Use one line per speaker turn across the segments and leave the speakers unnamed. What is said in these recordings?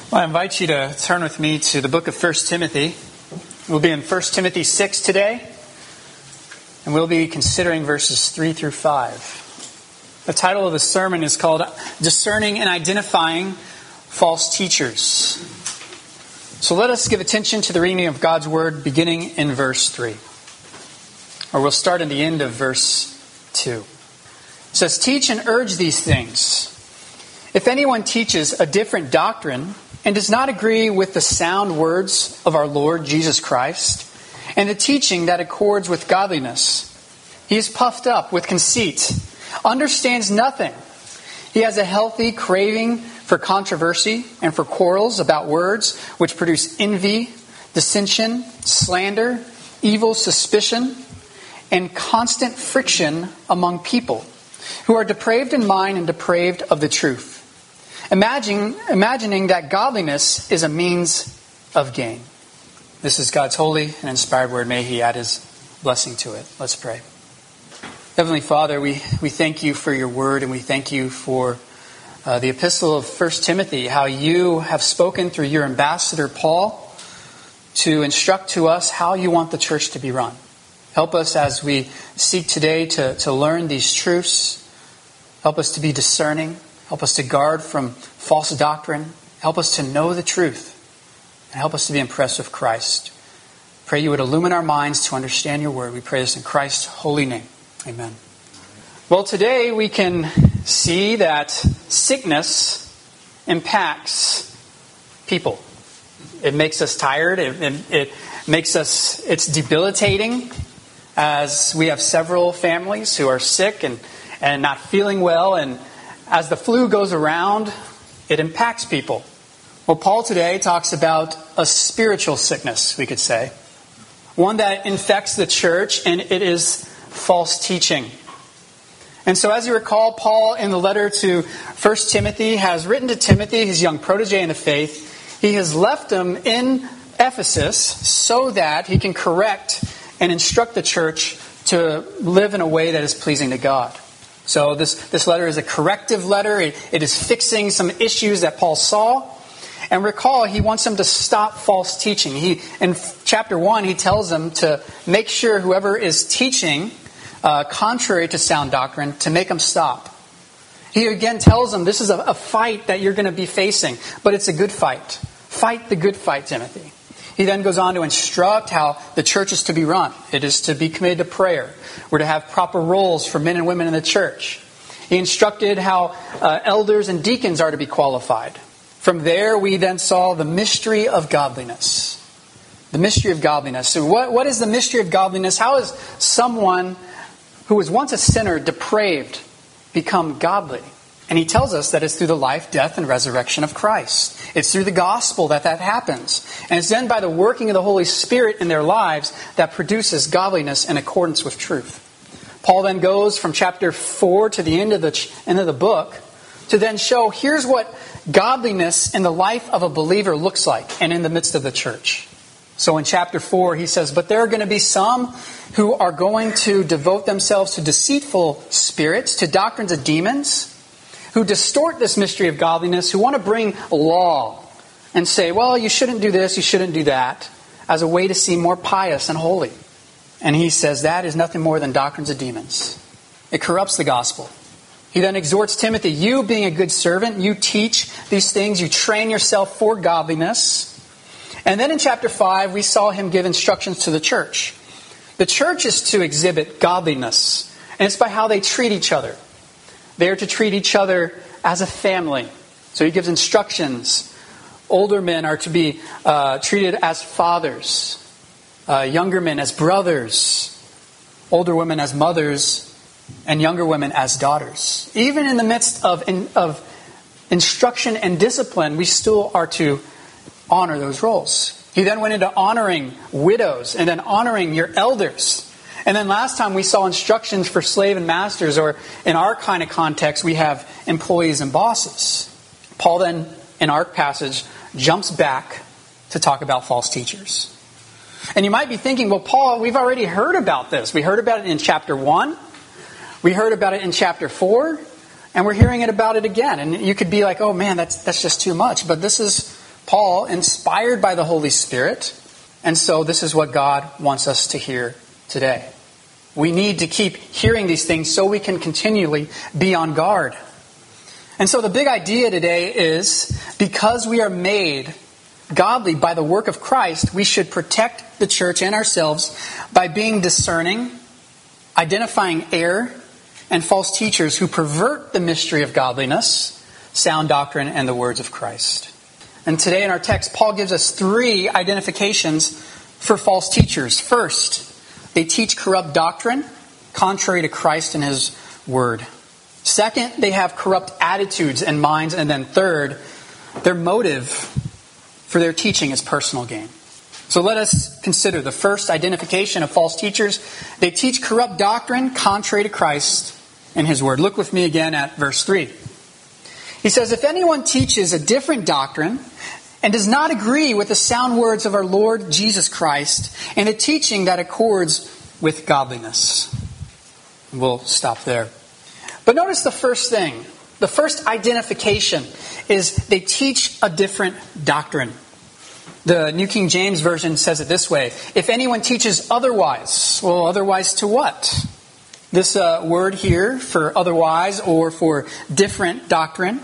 Well, I invite you to turn with me to the book of 1 Timothy. We'll be in 1 Timothy 6 today, and we'll be considering verses 3 through 5. The title of the sermon is called Discerning and Identifying False Teachers. So let us give attention to the reading of God's Word beginning in verse 3. Or we'll start at the end of verse 2. It says, "Teach and urge these things. If anyone teaches a different doctrine and does not agree with the sound words of our Lord Jesus Christ and the teaching that accords with godliness, he is puffed up with conceit, understands nothing. He has a healthy craving for controversy and for quarrels about words which produce envy, dissension, slander, evil suspicion, and constant friction among people who are depraved in mind and depraved of the truth, imagining that godliness is a means of gain." This is God's holy and inspired word. May He add His blessing to it. Let's pray. Heavenly Father, we thank You for Your word, and we thank You for the epistle of 1 Timothy, how You have spoken through Your ambassador Paul to instruct to us how You want the church to be run. Help us as we seek today to learn these truths. Help us to be discerning. Help us to guard from false doctrine. Help us to know the truth. And help us to be impressed with Christ. Pray You would illumine our minds to understand Your word. We pray this in Christ's holy name. Amen. Well, today we can see that sickness impacts people. It makes us tired. It makes us, it's debilitating, as we have several families who are sick and not feeling well, and as the flu goes around, it impacts people. Well, Paul today talks about a spiritual sickness, we could say. One that infects the church, and it is false teaching. And so as you recall, Paul in the letter to 1 Timothy has written to Timothy, his young protege in the faith. He has left him in Ephesus so that he can correct and instruct the church to live in a way that is pleasing to God. So this letter is a corrective letter. It is fixing some issues that Paul saw. And recall, he wants them to stop false teaching. In chapter 1, he tells them to make sure whoever is teaching contrary to sound doctrine, to make them stop. He again tells them this is a fight that you're going to be facing, but it's a good fight. Fight the good fight, Timothy. He then goes on to instruct how the church is to be run. It is to be committed to prayer. We're to have proper roles for men and women in the church. He instructed how elders and deacons are to be qualified. From there, we then saw the mystery of godliness. The mystery of godliness. So what is the mystery of godliness? How is someone who was once a sinner, depraved, become godly? And he tells us that it's through the life, death, and resurrection of Christ. It's through the gospel that happens. And it's then by the working of the Holy Spirit in their lives that produces godliness in accordance with truth. Paul then goes from chapter 4 to the end of the book to then show here's what godliness in the life of a believer looks like and in the midst of the church. So in chapter 4 he says, "But there are going to be some who are going to devote themselves to deceitful spirits, to doctrines of demons, who distort this mystery of godliness, who want to bring law and say, well, you shouldn't do this, you shouldn't do that, as a way to seem more pious and holy." And he says that is nothing more than doctrines of demons. It corrupts the gospel. He then exhorts Timothy, you being a good servant, you teach these things, you train yourself for godliness. And then in chapter 5, we saw him give instructions to the church. The church is to exhibit godliness, and it's by how they treat each other. They are to treat each other as a family. So he gives instructions. Older men are to be treated as fathers. Younger men as brothers. Older women as mothers. And younger women as daughters. Even in the midst of instruction and discipline, we still are to honor those roles. He then went into honoring widows and then honoring your elders. And then last time we saw instructions for slave and masters, or in our kind of context, we have employees and bosses. Paul then, in our passage, jumps back to talk about false teachers. And you might be thinking, well, Paul, we've already heard about this. We heard about it in chapter 1. We heard about it in chapter 4. And we're hearing about it again. And you could be like, oh man, that's just too much. But this is Paul, inspired by the Holy Spirit. And so this is what God wants us to hear today. We need to keep hearing these things so we can continually be on guard. And so the big idea today is, because we are made godly by the work of Christ, we should protect the church and ourselves by being discerning, identifying error and false teachers who pervert the mystery of godliness, sound doctrine, and the words of Christ. And today in our text, Paul gives us 3 identifications for false teachers. First, they teach corrupt doctrine, contrary to Christ and His Word. Second, they have corrupt attitudes and minds. And then third, their motive for their teaching is personal gain. So let us consider the first identification of false teachers. They teach corrupt doctrine, contrary to Christ and His Word. Look with me again at verse 3. He says, if anyone teaches a different doctrine and does not agree with the sound words of our Lord Jesus Christ and a teaching that accords with godliness. We'll stop there. But notice the first thing. The first identification is they teach a different doctrine. The New King James Version says it this way. If anyone teaches otherwise, well, otherwise to what? This word here for otherwise or for different doctrine,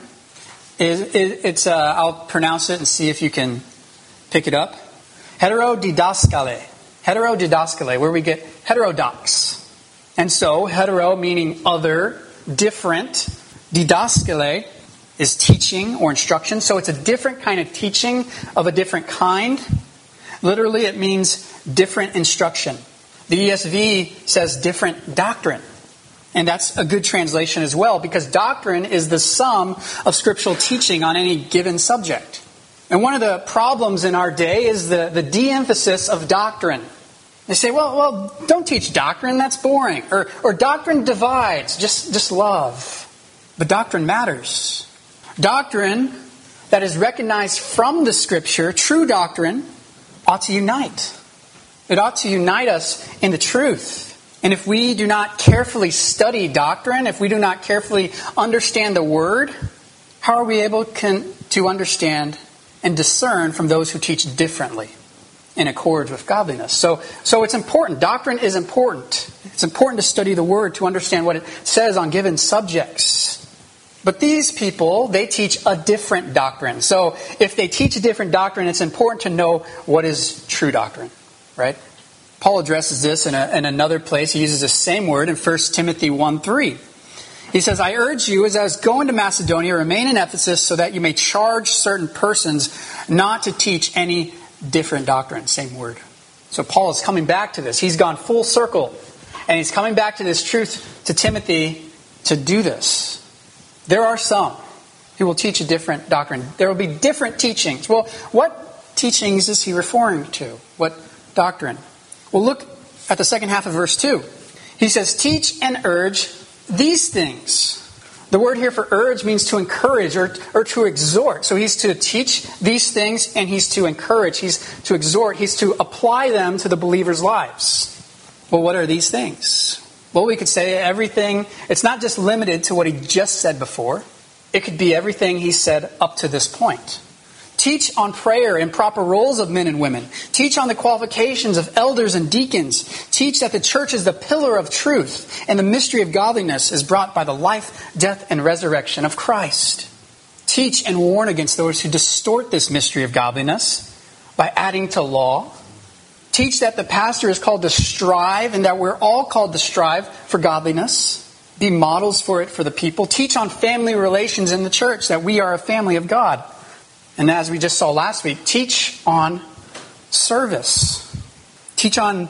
it's I'll pronounce it and see if you can pick it up. Heterodidaskale. Heterodidaskale, where we get heterodox. And so, hetero meaning other, different. Didaskale is teaching or instruction. So it's a different kind of teaching of a different kind. Literally, it means different instruction. The ESV says different doctrine. And that's a good translation as well, because doctrine is the sum of scriptural teaching on any given subject. And one of the problems in our day is the de-emphasis of doctrine. They say, well, don't teach doctrine, that's boring. Or doctrine divides, just love. But doctrine matters. Doctrine that is recognized from the Scripture, true doctrine, ought to unite. It ought to unite us in the truth. And if we do not carefully study doctrine, if we do not carefully understand the Word, how are we able to understand and discern from those who teach differently in accord with godliness? So it's important. Doctrine is important. It's important to study the Word to understand what it says on given subjects. But these people, they teach a different doctrine. So if they teach a different doctrine, it's important to know what is true doctrine, right? Paul addresses this in another place. He uses the same word in 1 Timothy 1:3. He says, I urge you, as I was going to Macedonia, remain in Ephesus so that you may charge certain persons not to teach any different doctrine. Same word. So Paul is coming back to this. He's gone full circle. And he's coming back to this truth to Timothy to do this. There are some who will teach a different doctrine. There will be different teachings. Well, what teachings is he referring to? What doctrine? Well, look at the second half of verse 2. He says, teach and urge these things. The word here for urge means to encourage or to exhort. So he's to teach these things and he's to encourage. He's to exhort. He's to apply them to the believers' lives. Well, what are these things? Well, we could say everything. It's not just limited to what he just said before. It could be everything he said up to this point. Teach on prayer and proper roles of men and women. Teach on the qualifications of elders and deacons. Teach that the church is the pillar of truth and the mystery of godliness is brought by the life, death, and resurrection of Christ. Teach and warn against those who distort this mystery of godliness by adding to law. Teach that the pastor is called to strive and that we're all called to strive for godliness. Be models for it for the people. Teach on family relations in the church, that we are a family of God. And as we just saw last week, teach on service. Teach on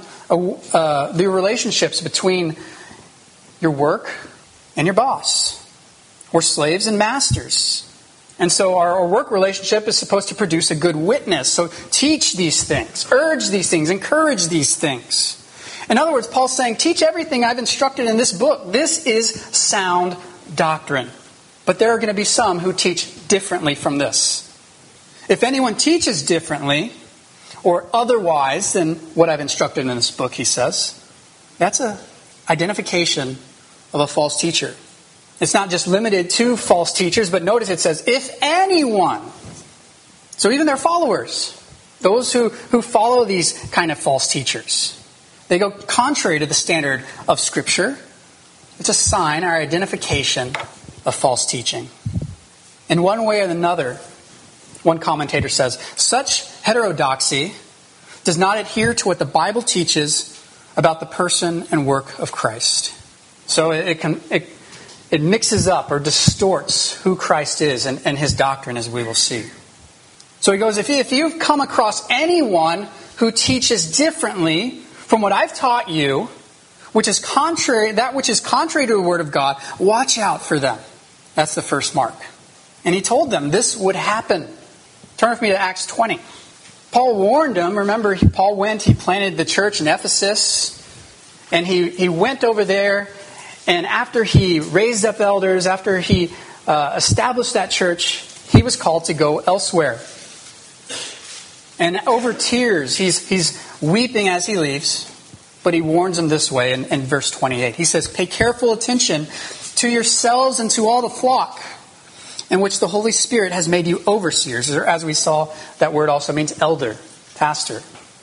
the relationships between your work and your boss, or slaves and masters. And so our work relationship is supposed to produce a good witness. So teach these things, urge these things, encourage these things. In other words, Paul's saying, teach everything I've instructed in this book. This is sound doctrine. But there are going to be some who teach differently from this. If anyone teaches differently or otherwise than what I've instructed in this book, he says, that's an identification of a false teacher. It's not just limited to false teachers, but notice it says, if anyone So even their followers, those who follow these kind of false teachers, they go contrary to the standard of Scripture. It's a sign, our identification of false teaching. In one way or another, one commentator says, such heterodoxy does not adhere to what the Bible teaches about the person and work of Christ. So it mixes up or distorts who Christ is and his doctrine, as we will see. So he goes, if you've come across anyone who teaches differently from what I've taught you, which is contrary to the Word of God, watch out for them. That's the first mark. And he told them this would happen. Turn with me to Acts 20. Paul warned them. Remember, Paul he planted the church in Ephesus. And he went over there. And after he raised up elders, after he established that church, he was called to go elsewhere. And over tears, he's weeping as he leaves. But he warns them this way in verse 28. He says, pay careful attention to yourselves and to all the flock in which the Holy Spirit has made you overseers. Or as we saw, that word also means elder, pastor.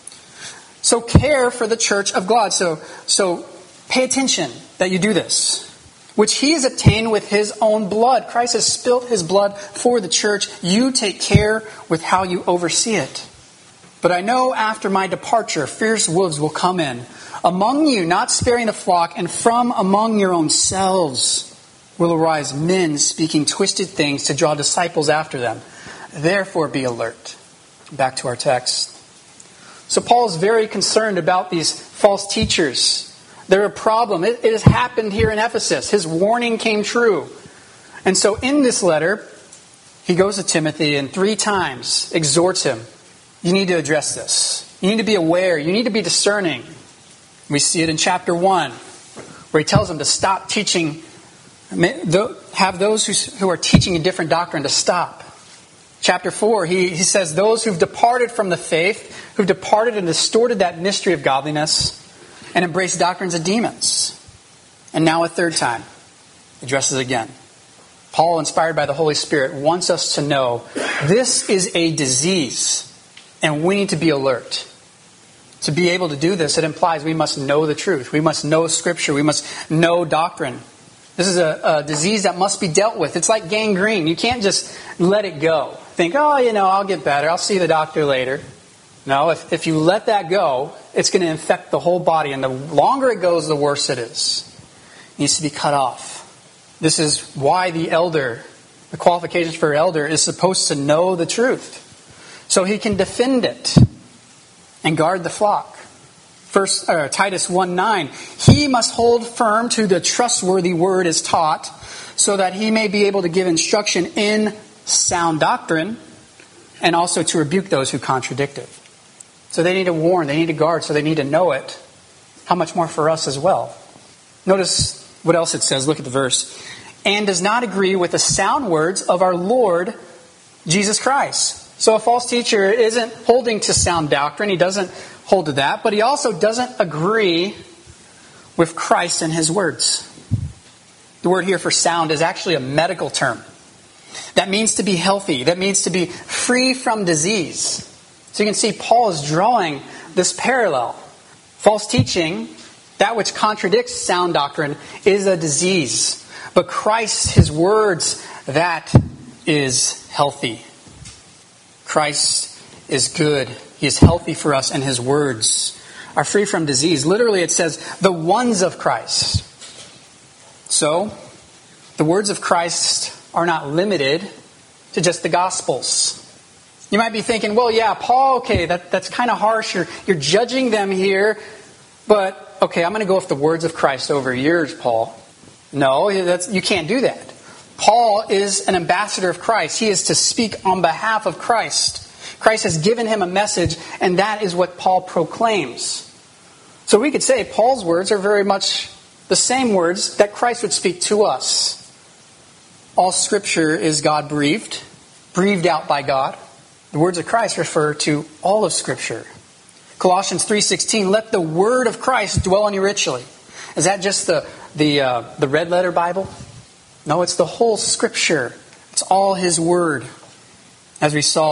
So care for the church of God. So pay attention that you do this, which he has obtained with his own blood. Christ has spilt his blood for the church. You take care with how you oversee it. But I know after my departure, fierce wolves will come in among you, not sparing the flock, and from among your own selves will arise men speaking twisted things to draw disciples after them. Therefore be alert. Back to our text. So Paul is very concerned about these false teachers. They're a problem. It has happened here in Ephesus. His warning came true. And so in this letter, he goes to Timothy and 3 times exhorts him. You need to address this. You need to be aware. You need to be discerning. We see it in chapter 1, where he tells them to stop teaching, have those who are teaching a different doctrine to stop. Chapter 4, he says those who've departed from the faith, who've departed and distorted that mystery of godliness, and embraced doctrines of demons. And now a 3rd time, addresses again. Paul, inspired by the Holy Spirit, wants us to know this is a disease, and we need to be alert. To be able to do this, it implies we must know the truth. We must know Scripture. We must know doctrine. This is a disease that must be dealt with. It's like gangrene. You can't just let it go. Think, I'll get better. I'll see the doctor later. No, if you let that go, it's going to infect the whole body. And the longer it goes, the worse it is. It needs to be cut off. This is why the qualifications for elder is supposed to know the truth. So he can defend it and guard the flock. Titus 1:9, he must hold firm to the trustworthy word as taught, so that he may be able to give instruction in sound doctrine, and also to rebuke those who contradict it. So they need to warn, they need to guard, so they need to know it. How much more for us as well? Notice what else it says. Look at the verse. And does not agree with the sound words of our Lord Jesus Christ. So a false teacher isn't holding to sound doctrine. He doesn't hold to that. But he also doesn't agree with Christ and his words. The word here for sound is actually a medical term. That means to be healthy. That means to be free from disease. So you can see Paul is drawing this parallel. False teaching, that which contradicts sound doctrine, is a disease. But Christ, his words, that is healthy. Christ is good. He is healthy for us, and his words are free from disease. Literally it says, the ones of Christ. So, the words of Christ are not limited to just the Gospels. You might be thinking, well, yeah, Paul, okay, that's kind of harsh. You're judging them here. But, okay, I'm going to go with the words of Christ over yours, Paul. No, you can't do that. Paul is an ambassador of Christ. He is to speak on behalf of Christ. Christ has given him a message, and that is what Paul proclaims. So we could say Paul's words are very much the same words that Christ would speak to us. All Scripture is God-breathed, breathed out by God. The words of Christ refer to all of Scripture. Colossians 3:16, let the word of Christ dwell in you richly. Is that just the red letter Bible? No, it's the whole Scripture. It's all his word. As we saw,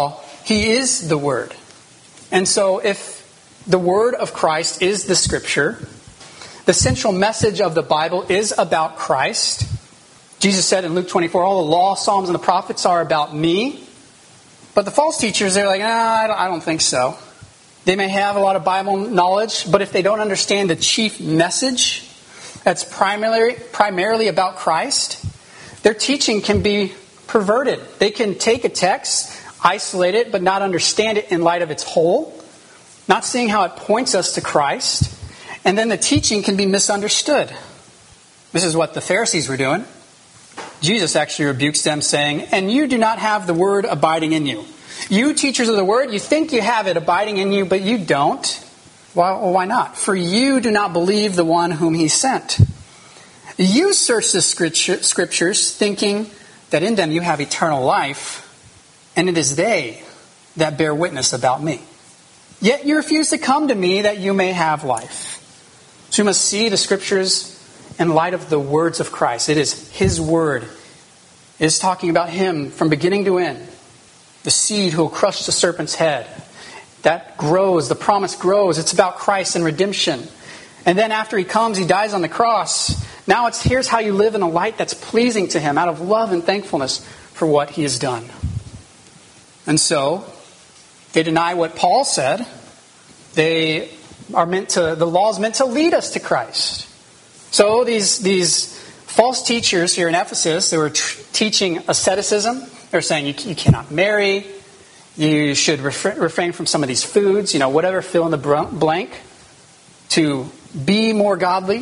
He is the Word. And so if the Word of Christ is the Scripture, the central message of the Bible is about Christ. Jesus said in Luke 24, all the law, Psalms, and the prophets are about me. But the false teachers, they're like, I don't think so. They may have a lot of Bible knowledge, but if they don't understand the chief message that's primarily about Christ, their teaching can be perverted. They can take a text, isolate it, but not understand it in light of its whole, not seeing how it points us to Christ, and then the teaching can be misunderstood. This is what the Pharisees were doing. Jesus actually rebukes them saying, and you do not have the word abiding in you. You teachers of the word, you think you have it abiding in you, but you don't. Why not? For you do not believe the one whom he sent. You search the scriptures thinking that in them you have eternal life, and it is they that bear witness about me. Yet you refuse to come to me that you may have life. So you must see the scriptures in light of the words of Christ. It is his word. It is talking about him from beginning to end. The seed who will crush the serpent's head. That grows, the promise grows. It's about Christ and redemption. And then after he comes, he dies on the cross. Now here's how you live in a light that's pleasing to him out of love and thankfulness for what he has done. And so, they deny what Paul said. The law is meant to lead us to Christ. So these false teachers here in Ephesus, they were teaching asceticism. They're saying you cannot marry. You should refrain from some of these foods. Whatever, fill in the blank. To be more godly.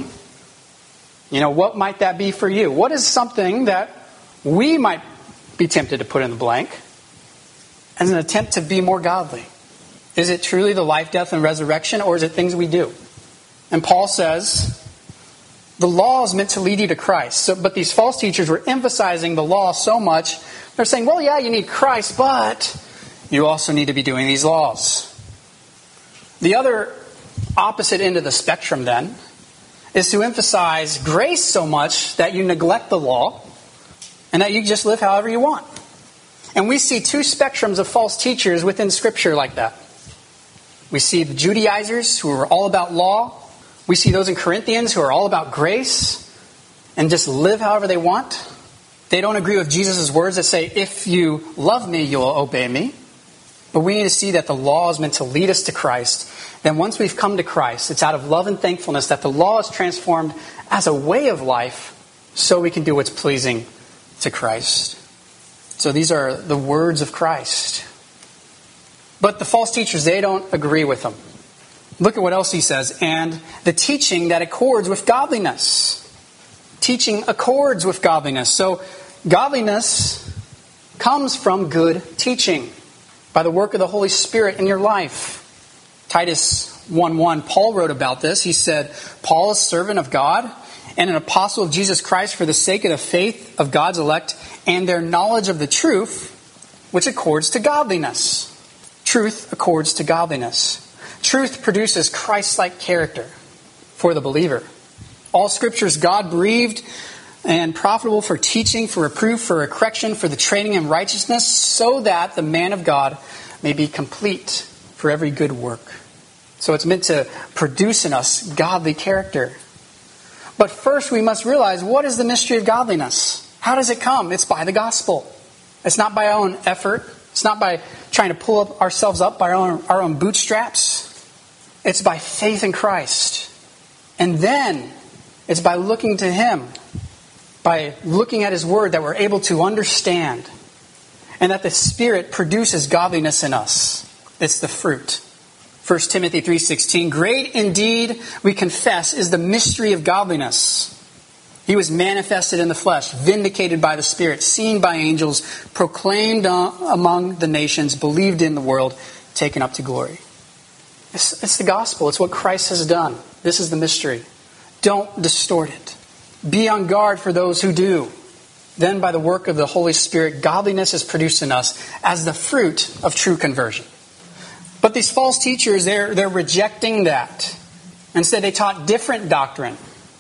What might that be for you? What is something that we might be tempted to put in the blank as an attempt to be more godly? Is it truly the life, death, and resurrection, or is it things we do? And Paul says, the law is meant to lead you to Christ. But these false teachers were emphasizing the law so much, they're saying, well, yeah, you need Christ, but you also need to be doing these laws. The other opposite end of the spectrum, then, is to emphasize grace so much that you neglect the law and that you just live however you want. And we see two spectrums of false teachers within Scripture like that. We see the Judaizers who are all about law. We see those in Corinthians who are all about grace and just live however they want. They don't agree with Jesus' words that say, if you love me, you'll obey me. But we need to see that the law is meant to lead us to Christ. Then once we've come to Christ, it's out of love and thankfulness that the law is transformed as a way of life so we can do what's pleasing to Christ. So these are the words of Christ. But the false teachers, they don't agree with them. Look at what else he says. And the teaching that accords with godliness. Teaching accords with godliness. So godliness comes from good teaching by the work of the Holy Spirit in your life. Titus 1:1, Paul wrote about this. He said, Paul, a servant of God and an apostle of Jesus Christ for the sake of the faith of God's elect and their knowledge of the truth, which accords to godliness. Truth accords to godliness. Truth produces Christ-like character for the believer. All Scripture is God-breathed and profitable for teaching, for reproof, for correction, for the training in righteousness, so that the man of God may be complete for every good work. So it's meant to produce in us godly character. But first we must realize, what is the mystery of godliness? How does it come? It's by the gospel. It's not by our own effort. It's not by trying to pull ourselves up by our own bootstraps. It's by faith in Christ. And then it's by looking to Him, by looking at His Word, that we're able to understand, and that the Spirit produces godliness in us. It's the fruit. 1 Timothy 3:16, great indeed, we confess, is the mystery of godliness. He was manifested in the flesh, vindicated by the Spirit, seen by angels, proclaimed among the nations, believed in the world, taken up to glory. It's the gospel. It's what Christ has done. This is the mystery. Don't distort it. Be on guard for those who do. Then by the work of the Holy Spirit, godliness is produced in us as the fruit of true conversion. But these false teachers, they're rejecting that. Instead, they taught different doctrine.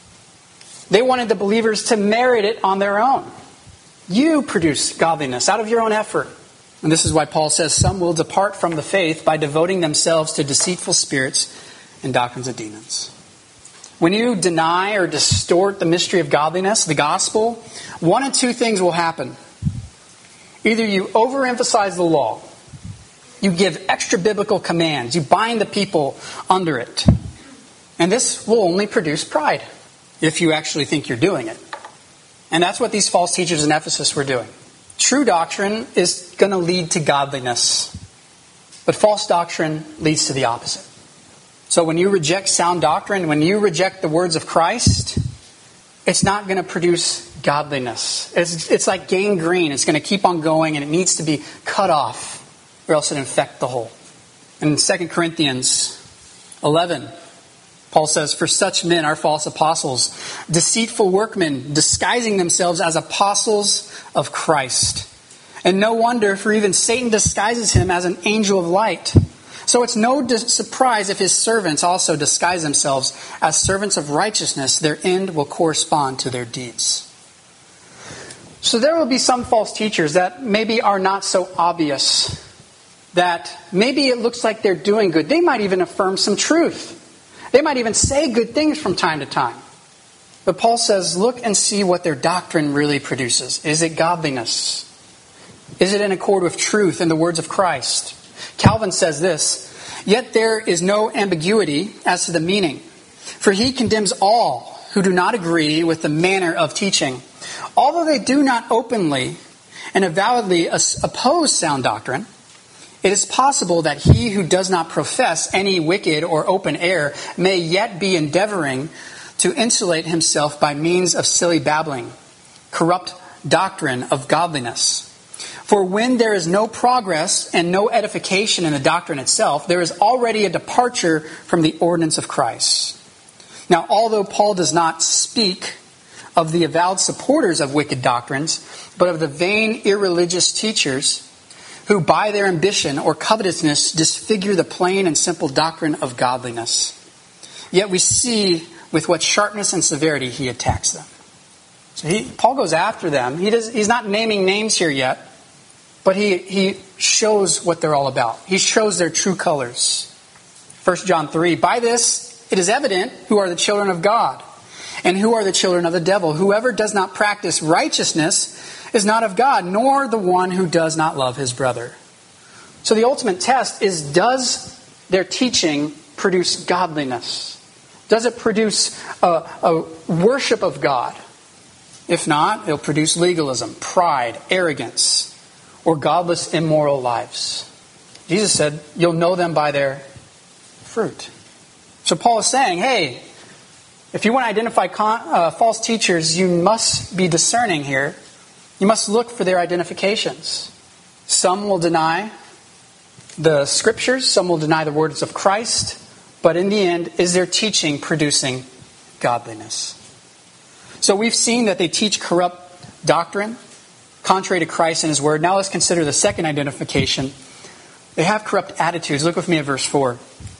They wanted the believers to merit it on their own. You produce godliness out of your own effort. And this is why Paul says some will depart from the faith by devoting themselves to deceitful spirits and doctrines of demons. When you deny or distort the mystery of godliness, the gospel, one of two things will happen. Either you overemphasize the law, you give extra biblical commands, you bind the people under it. And this will only produce pride if you actually think you're doing it. And that's what these false teachers in Ephesus were doing. True doctrine is going to lead to godliness, but false doctrine leads to the opposite. So when you reject sound doctrine, when you reject the words of Christ, it's not going to produce godliness. It's like gangrene. It's going to keep on going and it needs to be cut off or else it infect the whole. In 2 Corinthians 11, Paul says, "For such men are false apostles, deceitful workmen, disguising themselves as apostles of Christ. And no wonder, for even Satan disguises him as an angel of light. So it's no surprise if his servants also disguise themselves as servants of righteousness. Their end will correspond to their deeds." So there will be some false teachers that maybe are not so obvious, that maybe it looks like they're doing good. They might even affirm some truth. They might even say good things from time to time. But Paul says, look and see what their doctrine really produces. Is it godliness? Is it in accord with truth and the words of Christ? Calvin says this, "Yet there is no ambiguity as to the meaning, for he condemns all who do not agree with the manner of teaching. Although they do not openly and avowedly oppose sound doctrine, it is possible that he who does not profess any wicked or open error may yet be endeavoring to insulate himself by means of silly babbling, corrupt doctrine of godliness. For when there is no progress and no edification in the doctrine itself, there is already a departure from the ordinance of Christ." Now, although Paul does not speak of the avowed supporters of wicked doctrines, but of the vain, irreligious teachers who by their ambition or covetousness disfigure the plain and simple doctrine of godliness, yet we see with what sharpness and severity he attacks them. So Paul goes after them. He's not naming names here yet, but he shows what they're all about. He shows their true colors. 1 John 3, "By this it is evident who are the children of God and who are the children of the devil. Whoever does not practice righteousness is not of God, nor the one who does not love his brother." So the ultimate test is, does their teaching produce godliness? Does it produce a worship of God? If not, it'll produce legalism, pride, arrogance, or godless, immoral lives. Jesus said, you'll know them by their fruit. So Paul is saying, hey, if you want to identify false teachers, you must be discerning here. You must look for their identifications. Some will deny the scriptures, some will deny the words of Christ, but in the end, is their teaching producing godliness? So we've seen that they teach corrupt doctrine, contrary to Christ and His Word. Now let's consider the second identification. They have corrupt attitudes. Look with me at verse 4.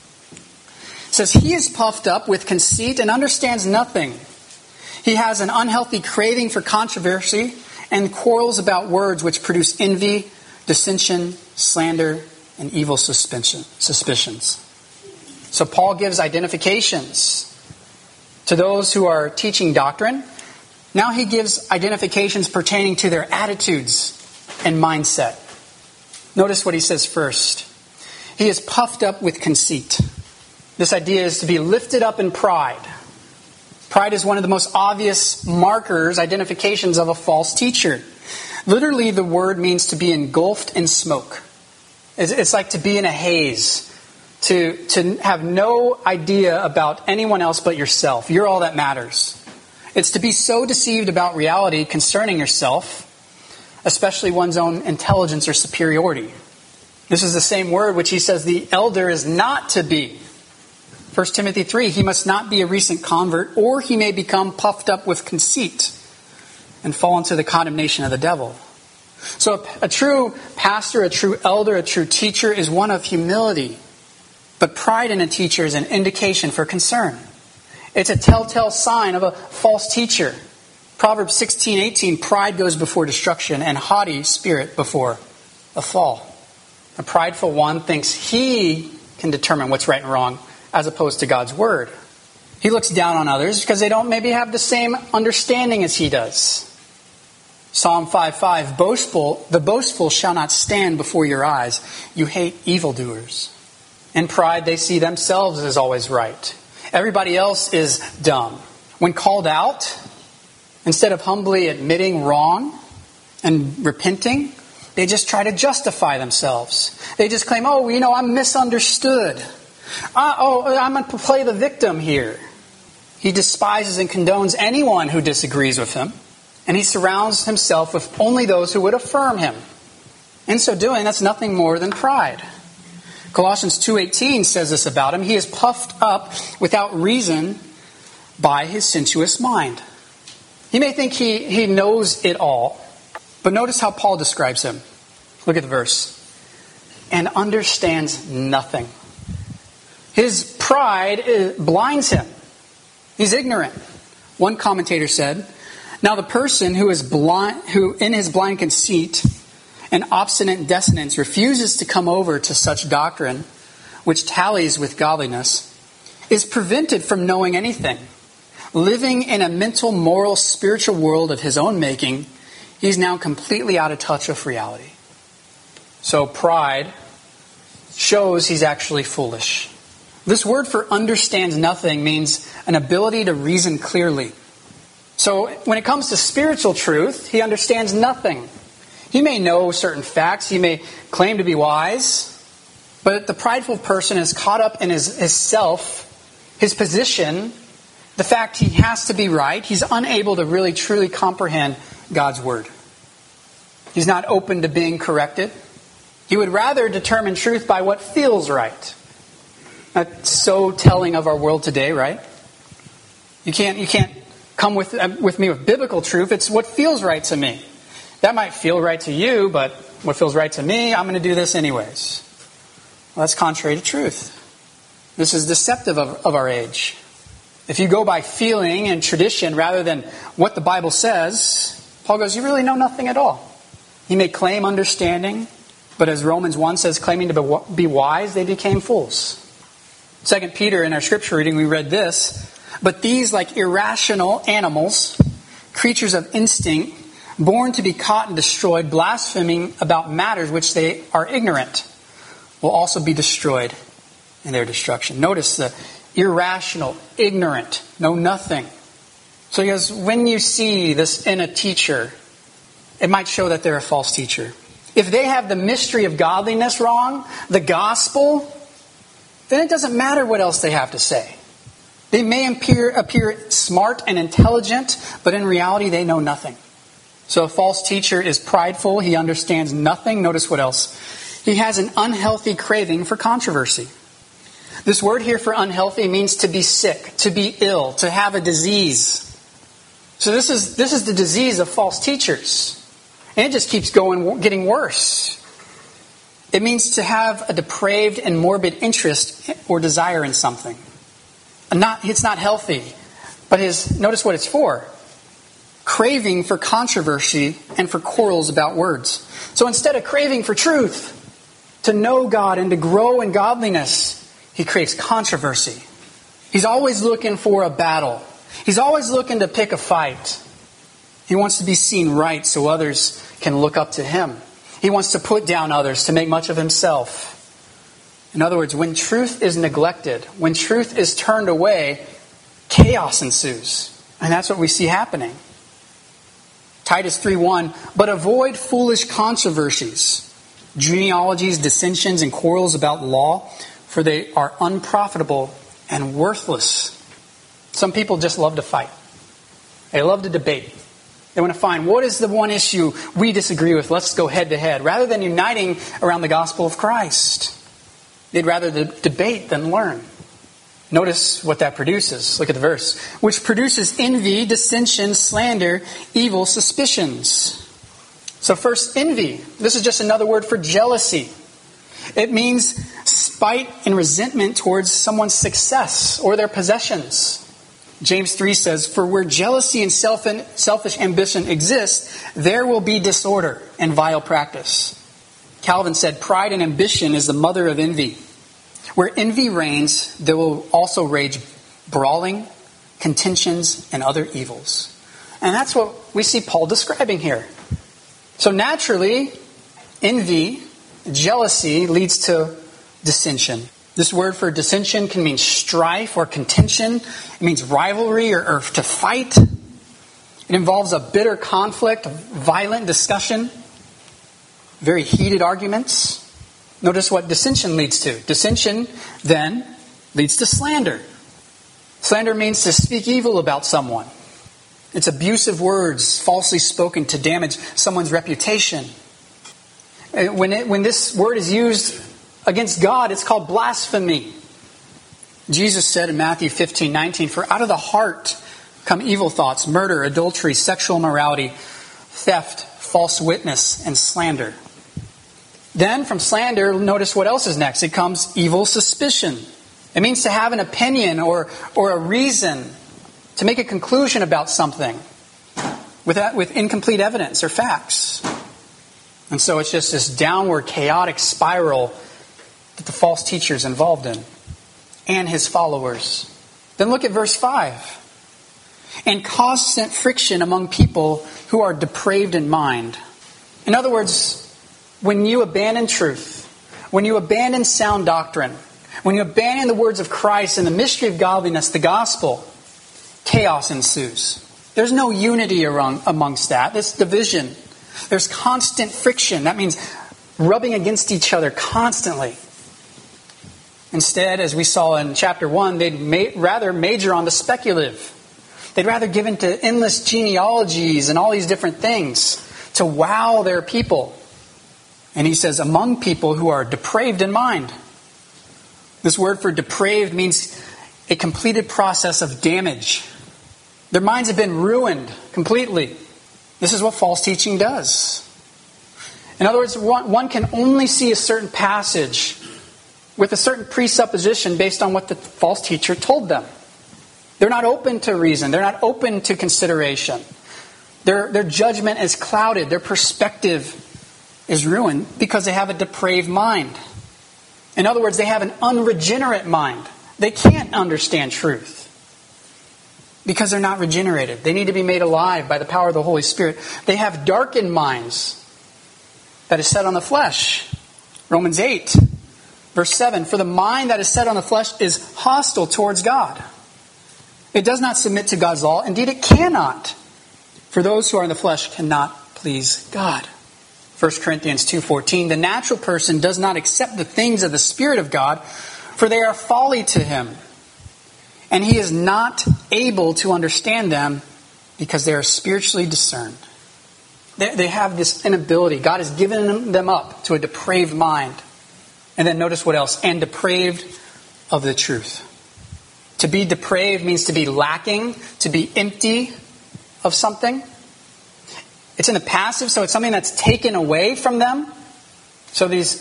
It says, "He is puffed up with conceit and understands nothing. He has an unhealthy craving for controversy and quarrels about words which produce envy, dissension, slander, and evil suspicions." So Paul gives identifications to those who are teaching doctrine. Now he gives identifications pertaining to their attitudes and mindset. Notice what he says first. He is puffed up with conceit. This idea is to be lifted up in pride. Pride is one of the most obvious markers, identifications of a false teacher. Literally, the word means to be engulfed in smoke. It's like to be in a haze. To have no idea about anyone else but yourself. You're all that matters. It's to be so deceived about reality concerning yourself, especially one's own intelligence or superiority. This is the same word which he says the elder is not to be. 1 Timothy 3, he must not be a recent convert, or he may become puffed up with conceit and fall into the condemnation of the devil. So a true pastor, a true elder, a true teacher is one of humility. But pride in a teacher is an indication for concern. It's a telltale sign of a false teacher. Proverbs 16:18, pride goes before destruction and haughty spirit before a fall. A prideful one thinks he can determine what's right and wrong as opposed to God's word. He looks down on others because they don't maybe have the same understanding as he does. Psalm 5:5, the boastful shall not stand before your eyes. You hate evildoers. In pride, they see themselves as always right. Everybody else is dumb. When called out, instead of humbly admitting wrong and repenting, they just try to justify themselves. They just claim, I'm misunderstood. I'm going to play the victim here. He despises and condones anyone who disagrees with him. And he surrounds himself with only those who would affirm him. In so doing, that's nothing more than pride. Colossians 2:18 says this about him. He is puffed up without reason by his sensuous mind. He may think he knows it all. But notice how Paul describes him. Look at the verse. And understands nothing. His pride blinds him. He's ignorant. One commentator said, now the person who in his blind conceit and obstinate dissonance refuses to come over to such doctrine, which tallies with godliness, is prevented from knowing anything. Living in a mental, moral, spiritual world of his own making, he's now completely out of touch with reality. So pride shows he's actually foolish. This word for understands nothing means an ability to reason clearly. So when it comes to spiritual truth, he understands nothing. He may know certain facts. He may claim to be wise. But the prideful person is caught up in his self, his position, the fact he has to be right. He's unable to really truly comprehend God's word. He's not open to being corrected. He would rather determine truth by what feels right. That's so telling of our world today, right? You can't come with me with biblical truth. It's what feels right to me. That might feel right to you, but what feels right to me, I'm going to do this anyways. Well, that's contrary to truth. This is deceptive of our age. If you go by feeling and tradition rather than what the Bible says, Paul goes, you really know nothing at all. He may claim understanding, but as Romans 1 says, claiming to be wise, they became fools. 2 Peter, in our scripture reading, we read this, but these, like irrational animals, creatures of instinct, born to be caught and destroyed, blaspheming about matters which they are ignorant, will also be destroyed in their destruction. Notice the irrational, ignorant, know nothing. So he goes, when you see this in a teacher, it might show that they're a false teacher. If they have the mystery of godliness wrong, the gospel, then it doesn't matter what else they have to say. They may appear smart and intelligent, but in reality they know nothing. So a false teacher is prideful. He understands nothing. Notice what else. He has an unhealthy craving for controversy. This word here for unhealthy means to be sick, to be ill, to have a disease. So this is the disease of false teachers. And it just keeps getting worse. It means to have a depraved and morbid interest or desire in something. It's not healthy, but notice what it's for. Craving for controversy and for quarrels about words. So instead of craving for truth, to know God and to grow in godliness, he craves controversy. He's always looking for a battle. He's always looking to pick a fight. He wants to be seen right so others can look up to him. He wants to put down others to make much of himself. In other words, when truth is neglected, when truth is turned away, chaos ensues. And that's what we see happening. Titus 3:1, but avoid foolish controversies, genealogies, dissensions, and quarrels about law, for they are unprofitable and worthless. Some people just love to fight. They love to debate. They want to find what is the one issue we disagree with. Let's go head to head. Rather than uniting around the gospel of Christ, they'd rather debate than learn. Notice what that produces. Look at the verse. Which produces envy, dissension, slander, evil suspicions. So first, envy. This is just another word for jealousy. It means spite and resentment towards someone's success or their possessions. James 3 says, for where jealousy and selfish ambition exist, there will be disorder and vile practice. Calvin said, "Pride and ambition is the mother of envy. Where envy reigns, there will also rage brawling, contentions, and other evils." And that's what we see Paul describing here. So naturally, envy, jealousy leads to dissension. This word for dissension can mean strife or contention. It means rivalry or to fight. It involves a bitter conflict, violent discussion, very heated arguments. Notice what dissension leads to. Dissension then leads to slander. Slander means to speak evil about someone. It's abusive words falsely spoken to damage someone's reputation. When this word is used against God, it's called blasphemy. Jesus said in Matthew 15:19, "For out of the heart come evil thoughts, murder, adultery, sexual immorality, theft, false witness, and slander." Then from slander, notice what else is next. It comes evil suspicion. It means to have an opinion or a reason to make a conclusion about something with incomplete evidence or facts. And so it's just this downward chaotic spiral that the false teacher is involved in and his followers. Then look at verse 5. "And constant friction among people who are depraved in mind." In other words, when you abandon truth, when you abandon sound doctrine, when you abandon the words of Christ and the mystery of godliness, the gospel, chaos ensues. There's no unity amongst that. There's division. There's constant friction. That means rubbing against each other constantly. Instead, as we saw in chapter 1, they'd rather major on the speculative. They'd rather give into endless genealogies and all these different things to wow their people. And he says, among people who are depraved in mind. This word for depraved means a completed process of damage. Their minds have been ruined completely. This is what false teaching does. In other words, one can only see a certain passage with a certain presupposition based on what the false teacher told them. They're not open to reason. They're not open to consideration. Their judgment is clouded. Their perspective is ruined because they have a depraved mind. In other words, they have an unregenerate mind. They can't understand truth because they're not regenerated. They need to be made alive by the power of the Holy Spirit. They have darkened minds that is set on the flesh. Romans 8, verse 7, "For the mind that is set on the flesh is hostile towards God. It does not submit to God's law. Indeed, it cannot. For those who are in the flesh cannot please God." 1 Corinthians 2:14, "The natural person does not accept the things of the Spirit of God, for they are folly to him. And he is not able to understand them because they are spiritually discerned." They have this inability. God has given them up to a depraved mind. And then notice what else. "And depraved of the truth." To be depraved means to be lacking, to be empty of something. It's in the passive, so it's something that's taken away from them. So these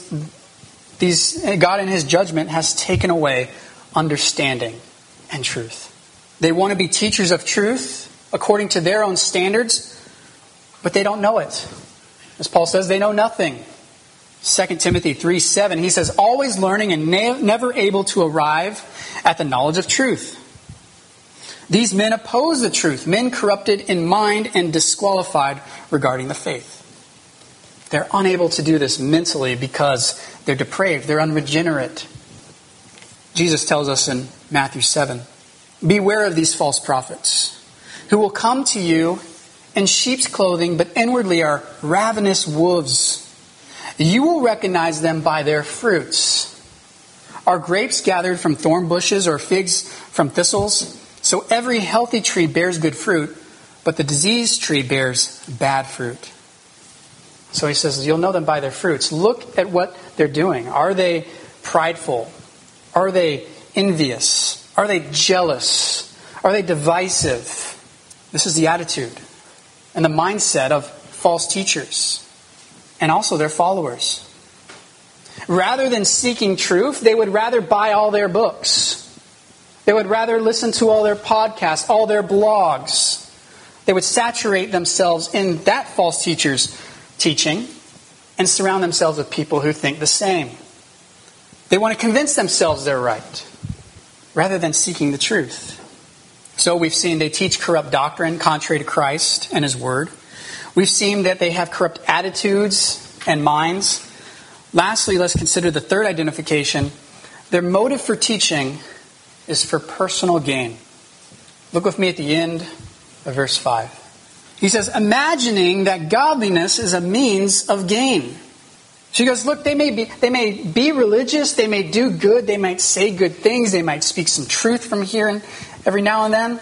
God in His judgment has taken away understanding and truth. They want to be teachers of truth according to their own standards, but they don't know it. As Paul says, they know nothing. 2 Timothy 3:7, he says, "Always learning and never able to arrive at the knowledge of truth. These men oppose the truth, men corrupted in mind and disqualified regarding the faith." They're unable to do this mentally because they're depraved, they're unregenerate. Jesus tells us in Matthew 7, "Beware of these false prophets, who will come to you in sheep's clothing, but inwardly are ravenous wolves. You will recognize them by their fruits. Are grapes gathered from thorn bushes or figs from thistles? So every healthy tree bears good fruit, but the diseased tree bears bad fruit." So he says, you'll know them by their fruits. Look at what they're doing. Are they prideful? Are they envious? Are they jealous? Are they divisive? This is the attitude and the mindset of false teachers and also their followers. Rather than seeking truth, they would rather buy all their books. They would rather listen to all their podcasts, all their blogs. They would saturate themselves in that false teacher's teaching and surround themselves with people who think the same. They want to convince themselves they're right, rather than seeking the truth. So we've seen they teach corrupt doctrine contrary to Christ and His Word. We've seen that they have corrupt attitudes and minds. Lastly, let's consider the third identification. Their motive for teaching is for personal gain. Look with me at the end of verse 5. He says, imagining that godliness is a means of gain. She goes, look, they may be religious, they may do good, they might say good things, they might speak some truth from here and every now and then.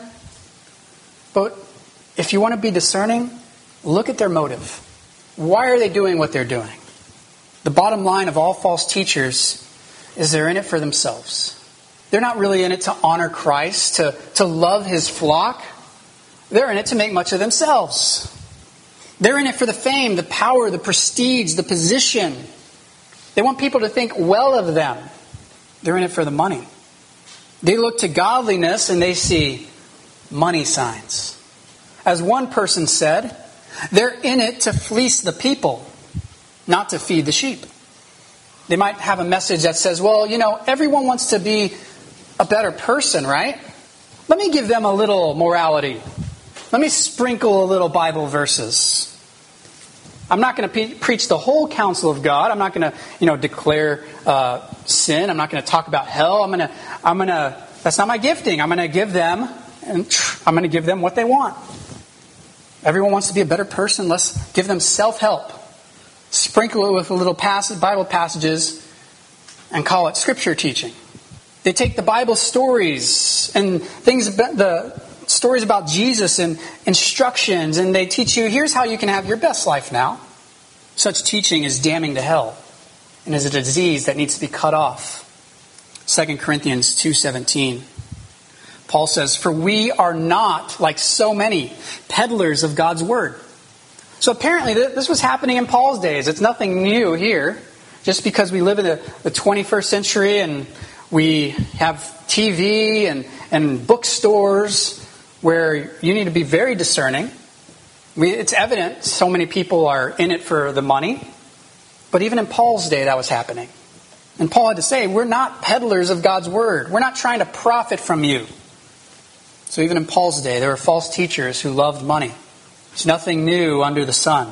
But if you want to be discerning, look at their motive. Why are they doing what they're doing? The bottom line of all false teachers is they're in it for themselves. They're not really in it to honor Christ, to love His flock. They're in it to make much of themselves. They're in it for the fame, the power, the prestige, the position. They want people to think well of them. They're in it for the money. They look to godliness and they see money signs. As one person said, they're in it to fleece the people, not to feed the sheep. They might have a message that says, well, everyone wants to be a better person, right? Let me give them a little morality. Let me sprinkle a little Bible verses. I'm not going to preach the whole counsel of God. I'm not going to, declare sin. I'm not going to talk about hell. I'm going to. That's not my gifting. I'm going to give them what they want. Everyone wants to be a better person. Let's give them self-help. Sprinkle it with a little Bible passages and call it scripture teaching. They take the Bible stories and things, the stories about Jesus and instructions, and they teach you, here's how you can have your best life now. Such teaching is damning to hell and is a disease that needs to be cut off. 2 Corinthians 2:17. Paul says, for we are not like so many peddlers of God's word. So apparently this was happening in Paul's days. It's nothing new here. Just because we live in the 21st century and we have TV and bookstores where you need to be very discerning. It's evident so many people are in it for the money. But even in Paul's day, that was happening. And Paul had to say, we're not peddlers of God's word. We're not trying to profit from you. So even in Paul's day, there were false teachers who loved money. There's nothing new under the sun.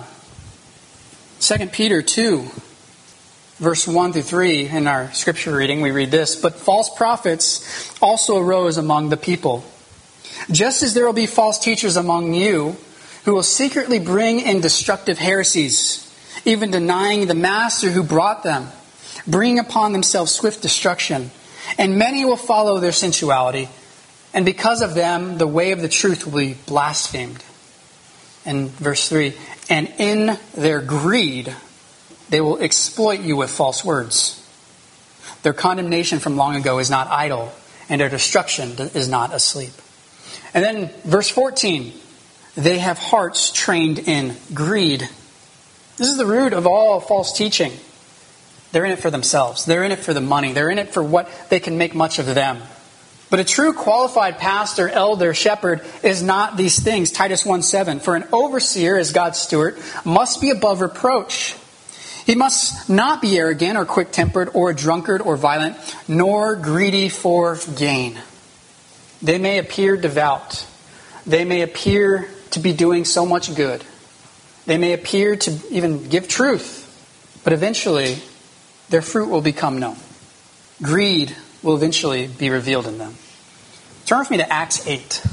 2 Peter 2, verse 1 through 3, in our scripture reading, we read this, but false prophets also arose among the people. Just as there will be false teachers among you who will secretly bring in destructive heresies, even denying the master who brought them, bringing upon themselves swift destruction. And many will follow their sensuality, and because of them, the way of the truth will be blasphemed. And verse 3, and in their greed, they will exploit you with false words. Their condemnation from long ago is not idle, and their destruction is not asleep. And then verse 14, they have hearts trained in greed. This is the root of all false teaching. They're in it for themselves. They're in it for the money. They're in it for what they can make much of them. But a true qualified pastor, elder, shepherd is not these things. Titus 1:7, for an overseer as God's steward must be above reproach. He must not be arrogant or quick-tempered or a drunkard or violent, nor greedy for gain. They may appear devout. They may appear to be doing so much good. They may appear to even give truth. But eventually, their fruit will become known. Greed will eventually be revealed in them. Turn with me to Acts 8.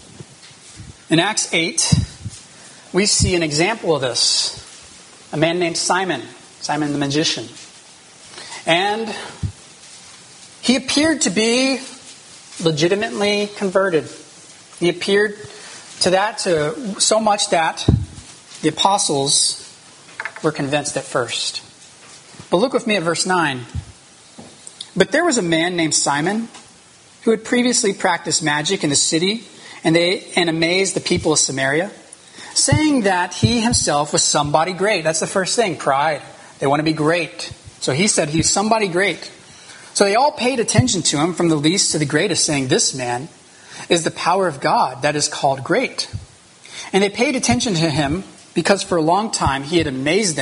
In Acts 8, we see an example of this. A man named Simon the magician. And he appeared to be legitimately converted. He appeared to so much that the apostles were convinced at first. But look with me at verse 9. But there was a man named Simon who had previously practiced magic in the city and amazed the people of Samaria, saying that he himself was somebody great. That's the first thing, pride. They want to be great. So he said he's somebody great. So they all paid attention to him from the least to the greatest, saying, this man is the power of God that is called great. And they paid attention to him because for a long time he had amazed them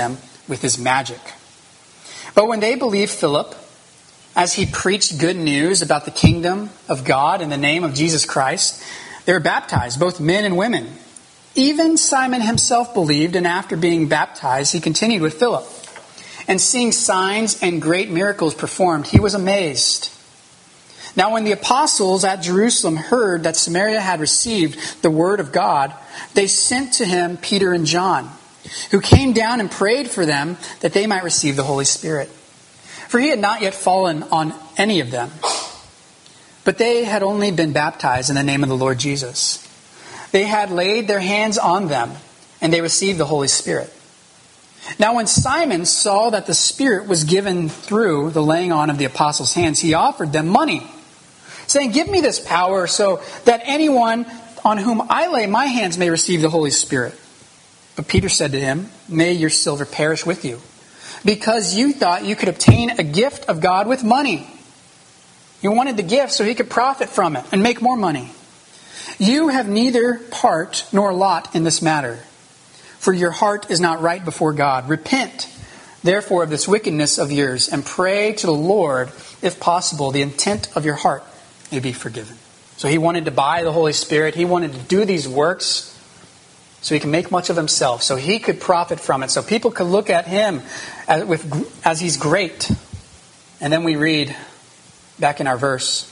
with his magic. But when they believed Philip, as he preached good news about the kingdom of God in the name of Jesus Christ, they were baptized, both men and women. Even Simon himself believed, and after being baptized, he continued with Philip. And seeing signs and great miracles performed, he was amazed. Now when the apostles at Jerusalem heard that Samaria had received the word of God, they sent to him Peter and John, who came down and prayed for them that they might receive the Holy Spirit. For he had not yet fallen on any of them, but they had only been baptized in the name of the Lord Jesus. They had laid their hands on them, and they received the Holy Spirit. Now when Simon saw that the Spirit was given through the laying on of the apostles' hands, he offered them money, saying, "Give me this power so that anyone on whom I lay my hands may receive the Holy Spirit." But Peter said to him, "May your silver perish with you, because you thought you could obtain a gift of God with money." He wanted the gift so he could profit from it and make more money. "You have neither part nor lot in this matter, for your heart is not right before God. Repent, therefore, of this wickedness of yours, and pray to the Lord, if possible, the intent of your heart may be forgiven." So he wanted to buy the Holy Spirit. He wanted to do these works so he can make much of himself, so he could profit from it, so people could look at him as he's great. And then we read back in our verse,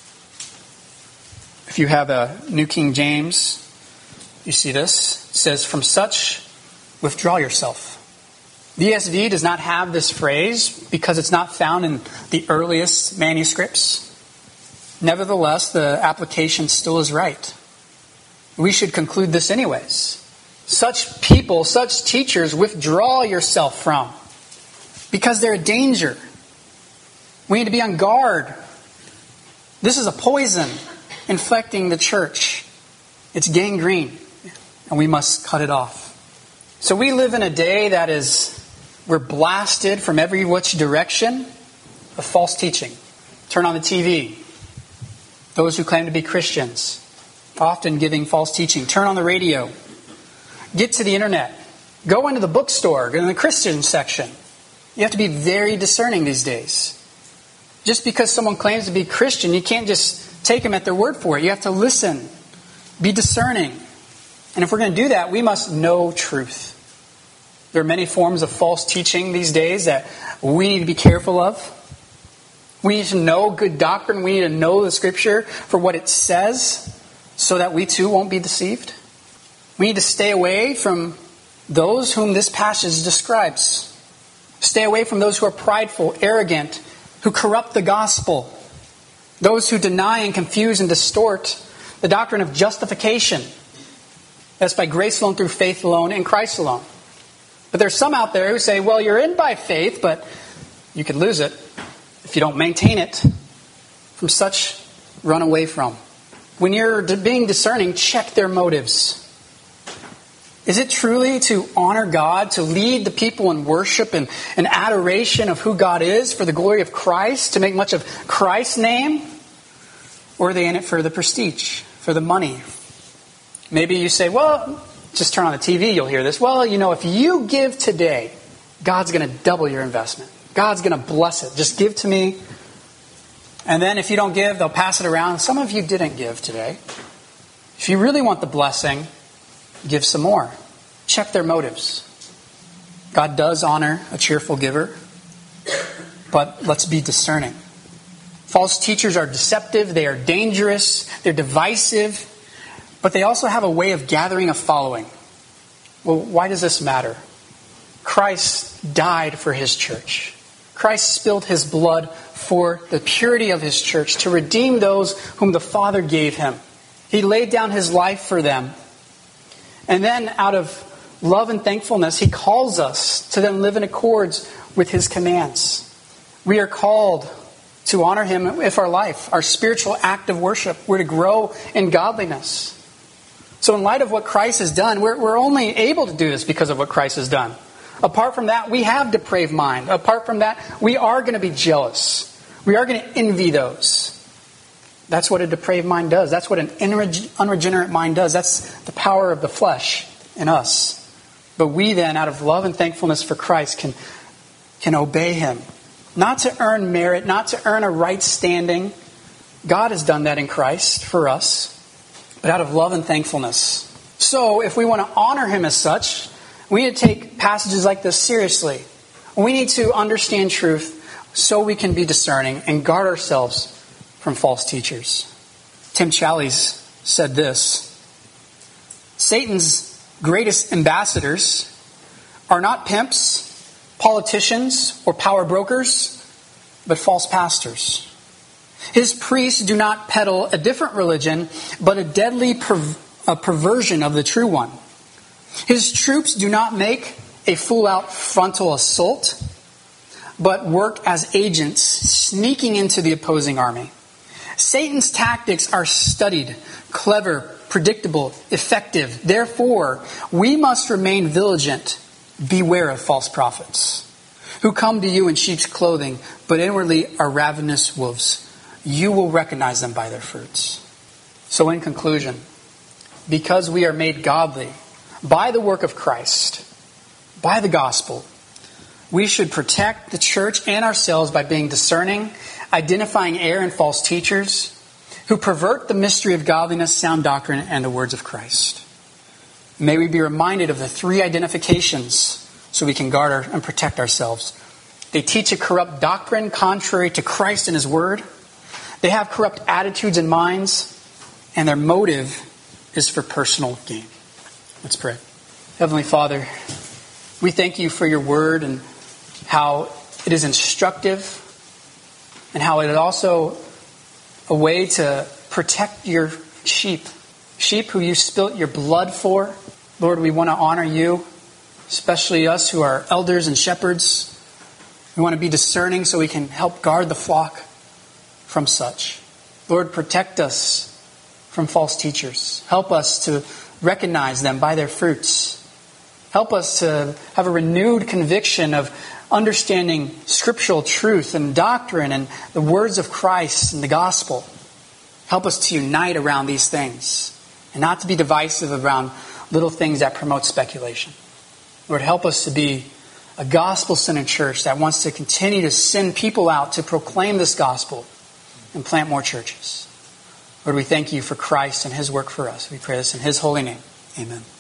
if you have a New King James, you see this. It says, "From such, withdraw yourself." The ESV does not have this phrase because it's not found in the earliest manuscripts. Nevertheless, the application still is right. We should conclude this anyways. Such people, such teachers, withdraw yourself from, because they're a danger. We need to be on guard. This is a poison infecting the church. It's gangrene, and we must cut it off. So we live in a day that we're blasted from every which direction of false teaching. Turn on the TV. Those who claim to be Christians, often giving false teaching. Turn on the radio. Get to the internet. Go into the bookstore, go in the Christian section. You have to be very discerning these days. Just because someone claims to be Christian, you can't just take them at their word for it. You have to listen. Be discerning. And if we're going to do that, we must know truth. There are many forms of false teaching these days that we need to be careful of. We need to know good doctrine. We need to know the Scripture for what it says so that we too won't be deceived. We need to stay away from those whom this passage describes. Stay away from those who are prideful, arrogant, who corrupt the gospel. Those who deny and confuse and distort the doctrine of justification. That's by grace alone, through faith alone, in Christ alone. But there's some out there who say, well, you're in by faith, but you could lose it if you don't maintain it. From such, run away from. When you're being discerning, check their motives. Is it truly to honor God, to lead the people in worship and adoration of who God is for the glory of Christ, to make much of Christ's name? Or are they in it for the prestige, for the money? Maybe you say, well, just turn on the TV, you'll hear this. Well, if you give today, God's going to double your investment. God's going to bless it. Just give to me. And then if you don't give, they'll pass it around. Some of you didn't give today. If you really want the blessing, give some more. Check their motives. God does honor a cheerful giver, but let's be discerning. False teachers are deceptive, they are dangerous, they're divisive, but they also have a way of gathering a following. Well, why does this matter? Christ died for his church. Christ spilled his blood for the purity of his church, to redeem those whom the Father gave him. He laid down his life for them. And then out of love and thankfulness, he calls us to then live in accords with his commands. We are called to honor him with our life, our spiritual act of worship. We're to grow in godliness. So in light of what Christ has done, we're only able to do this because of what Christ has done. Apart from that, we have depraved mind. Apart from that, we are going to be jealous. We are going to envy those. That's what a depraved mind does. That's what an unregenerate mind does. That's the power of the flesh in us. But we then, out of love and thankfulness for Christ, can obey him. Not to earn merit, not to earn a right standing. God has done that in Christ for us, but out of love and thankfulness. So if we want to honor him as such, we need to take passages like this seriously. We need to understand truth so we can be discerning and guard ourselves from false teachers. Tim Challies said this: Satan's greatest ambassadors are not pimps, politicians, or power brokers, but false pastors. His priests do not peddle a different religion, but a deadly perversion of the true one. His troops do not make a full-out frontal assault, but work as agents sneaking into the opposing army. Satan's tactics are studied, clever, predictable, effective. Therefore, we must remain vigilant. Beware of false prophets who come to you in sheep's clothing, but inwardly are ravenous wolves. You will recognize them by their fruits. So in conclusion, because we are made godly by the work of Christ, by the gospel, we should protect the church and ourselves by being discerning, identifying error and false teachers who pervert the mystery of godliness, sound doctrine, and the words of Christ. May we be reminded of the three identifications so we can guard and protect ourselves. They teach a corrupt doctrine contrary to Christ and his word. They have corrupt attitudes and minds, and their motive is for personal gain. Let's pray. Heavenly Father, we thank you for your word and how it is instructive and how it is also a way to protect your sheep who you spilt your blood for. Lord, we want to honor you, especially us who are elders and shepherds. We want to be discerning so we can help guard the flock from such. Lord, protect us from false teachers. Help us to recognize them by their fruits. Help us to have a renewed conviction of understanding scriptural truth and doctrine and the words of Christ and the gospel. Help us to unite around these things and not to be divisive around little things that promote speculation. Lord, help us to be a gospel-centered church that wants to continue to send people out to proclaim this gospel and plant more churches. Lord, we thank you for Christ and his work for us. We pray this in his holy name. Amen.